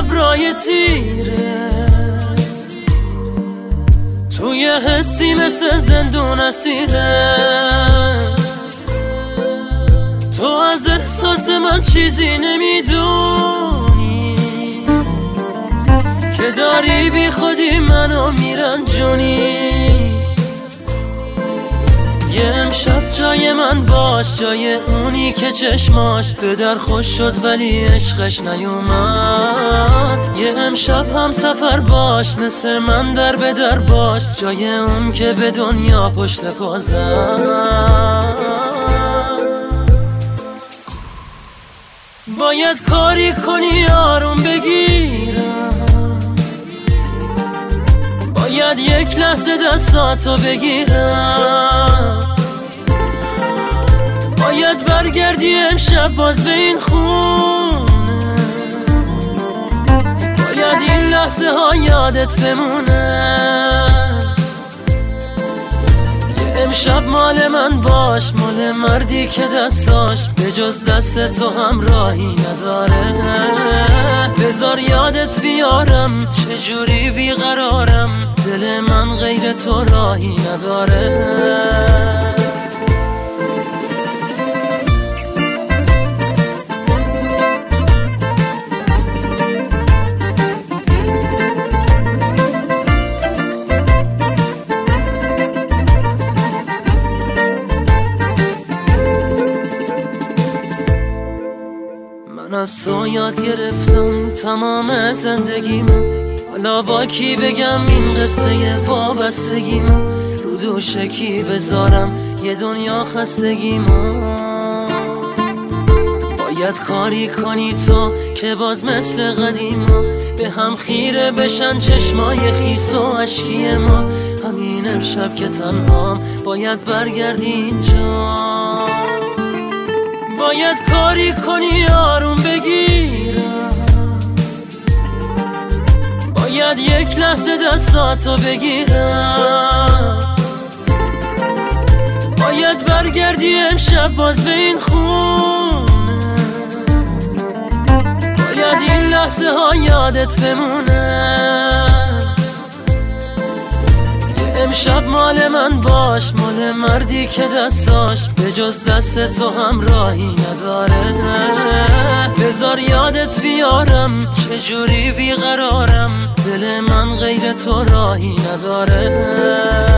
ابرای تیره توی حسی مثل زندون اسیره. تو از احساس من چیزی نمیدونی که داری بی خودی منو میرنجونی. یه امشب جای من باش، جای اونی که چشماش به در خوش شد ولی عشقش نیومد. یه امشب هم سفر باش، مثل من در به در باش، جای اون که به دنیا پشت پا زد. باید کاری کنی آروم بگیرم، باید یک لحظه دستاتو بگیرم، باید برگردی امشب باز به این خونه، باید این لحظه ها یادت بمونه. امشب مال من باش، مال مردی که دستاش به جز دست تو هم راهی نداره. بذار یادت بیارم چجوری بیقرارم، دل من غیر تو راهی نداره. من از تو یاد گرفتم تمام زندگی من، حالا با کی بگم این قصه وابستگی من، رو دوش کی بذارم یه دنیا خستگی من. باید کاری کنی تو که باز مثل قدیما به هم خیره بشن چشمای خیس و اشکی ما. همین امشب که تنهام باید برگردی اینجا، باید کاری کنی آروم بگیرم، باید یک لحظه دستاتو بگیرم، باید برگردی امشب باز به این خونه، باید این لحظه ها یادت بمونه. امشب مال من باش، مال مردی که دستاش به جز دست تو هم راهی نداره. بذار یادت بیارم چجوری بیقرارم، دل من غیر تو راهی نداره.